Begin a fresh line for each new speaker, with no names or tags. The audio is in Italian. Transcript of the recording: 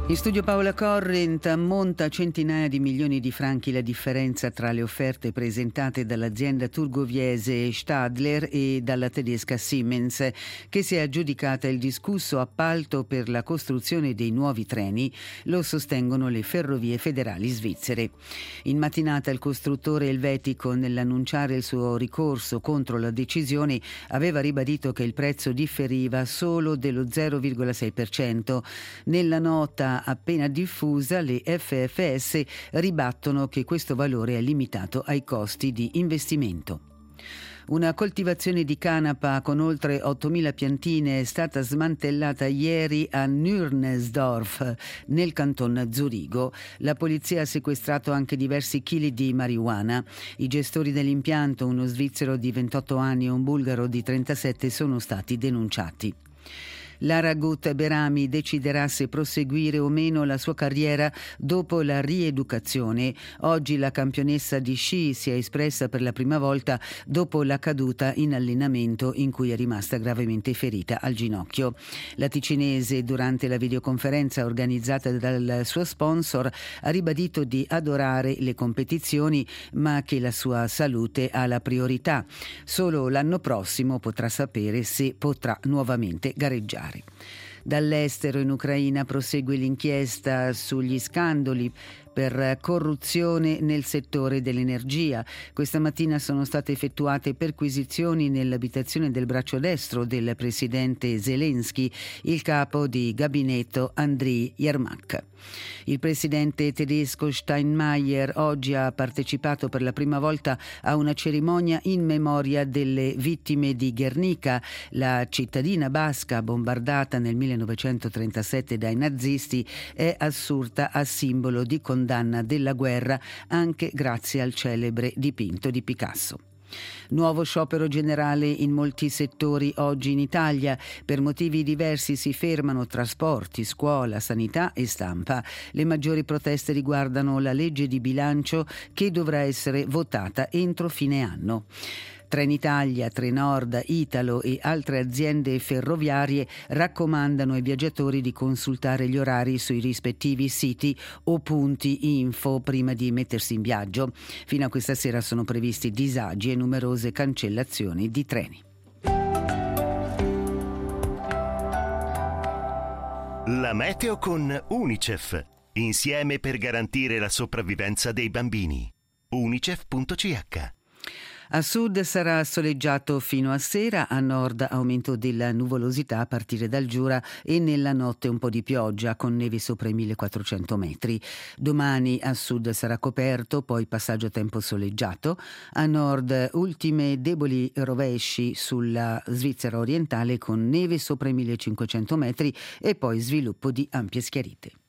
In studio Paola Corrent. Ammonta a centinaia di milioni di franchi la differenza tra le offerte presentate dall'azienda turgoviese Stadler e dalla tedesca Siemens, che si è aggiudicata il discusso appalto per la costruzione dei nuovi treni, lo sostengono le ferrovie federali svizzere. In mattinata il costruttore elvetico, nell'annunciare il suo ricorso contro la decisione, aveva ribadito che il prezzo differiva solo dello 0,6%. Nella nota appena diffusa, le FFS ribattono che questo valore è limitato ai costi di investimento. Una coltivazione di canapa con oltre 8.000 piantine è stata smantellata ieri a Nürnbergsdorf, nel canton Zurigo. La polizia ha sequestrato anche diversi chili di marijuana. I gestori dell'impianto, uno svizzero di 28 anni e un bulgaro di 37, sono stati denunciati. Lara Gut Berami deciderà se proseguire o meno la sua carriera dopo la rieducazione. Oggi la campionessa di sci si è espressa per la prima volta dopo la caduta in allenamento in cui è rimasta gravemente ferita al ginocchio. La ticinese, durante la videoconferenza organizzata dal suo sponsor, ha ribadito di adorare le competizioni, ma che la sua salute ha la priorità. Solo l'anno prossimo potrà sapere se potrà nuovamente gareggiare. Dall'estero, in Ucraina, prosegue l'inchiesta sugli scandali per corruzione nel settore dell'energia. Questa mattina sono state effettuate perquisizioni nell'abitazione del braccio destro del presidente Zelensky, il capo di gabinetto Andriy Yermak. Il presidente tedesco Steinmeier oggi ha partecipato per la prima volta a una cerimonia in memoria delle vittime di Guernica, la cittadina basca bombardata nel 1937 dai nazisti. È assurta a simbolo di condanna della guerra, anche grazie al celebre dipinto di Picasso. Nuovo sciopero generale in molti settori oggi in Italia. Per motivi diversi si fermano trasporti, scuola, sanità e stampa. Le maggiori proteste riguardano la legge di bilancio che dovrà essere votata entro fine anno. Trenitalia, Trenord, Italo e altre aziende ferroviarie raccomandano ai viaggiatori di consultare gli orari sui rispettivi siti o punti info prima di mettersi in viaggio. Fino a questa sera sono previsti disagi e numerose cancellazioni di treni.
La meteo con UNICEF. Insieme per garantire la sopravvivenza dei bambini. unicef.ch.
A sud sarà soleggiato fino a sera, a nord aumento della nuvolosità a partire dal Giura e nella notte un po' di pioggia con nevi sopra i 1400 metri. Domani a sud sarà coperto, poi passaggio a tempo soleggiato. A nord ultime deboli rovesci sulla Svizzera orientale con neve sopra i 1500 metri e poi sviluppo di ampie schiarite.